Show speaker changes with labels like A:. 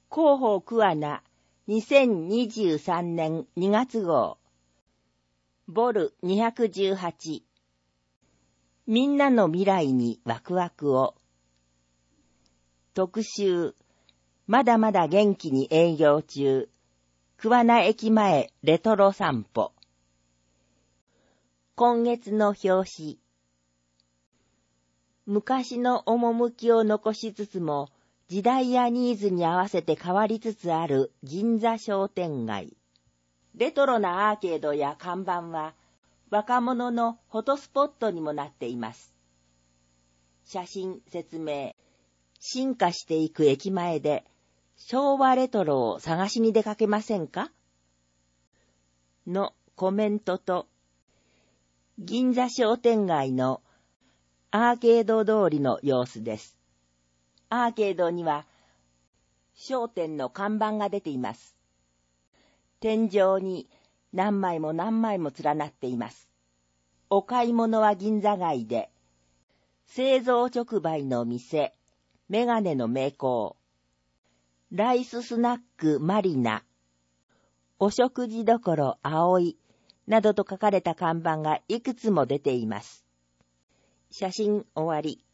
A: 広報桑名2023年2月号ボル218みんなの未来にワクワクを特集まだまだ元気に営業中桑名駅前レトロ散歩今月の表紙昔の趣を残しつつも時代やニーズに合わせて変わりつつある銀座商店街。レトロなアーケードや看板は若者のフォトスポットにもなっています。写真、説明、進化していく駅前で昭和レトロを探しに出かけませんか？のコメントと銀座商店街のアーケード通りの様子です。アーケードには商店の看板が出ています。天井に何枚も何枚も連なっています。お買い物は銀座街で、製造直売の店、メガネの名工、ライススナックマリナ、お食事処葵などと書かれた看板がいくつも出ています。写真終わり。